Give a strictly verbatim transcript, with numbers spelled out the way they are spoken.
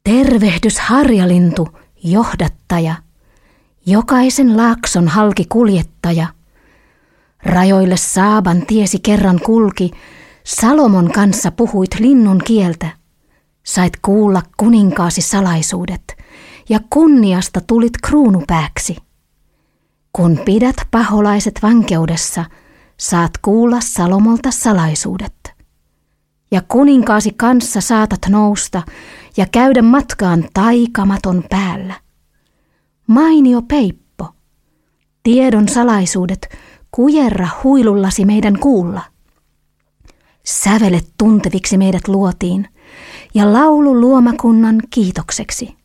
Tervehdys harjalintu, johdattaja, jokaisen laakson halki kuljettaja. Rajoille Saaban tiesi kerran kulki, Salomon kanssa puhuit linnun kieltä. Sait kuulla kuninkaasi salaisuudet ja kunniasta tulit kruunupääksi. Kun pidät paholaiset vankeudessa, saat kuulla Salomolta salaisuudet. Ja kuninkaasi kanssa saatat nousta ja käydä matkaan taikamaton päällä. Mainio peippo, tiedon salaisuudet, kujerra huilullasi meidän kuulla. Sävelet tunteviksi meidät luotiin ja laulu luomakunnan kiitokseksi.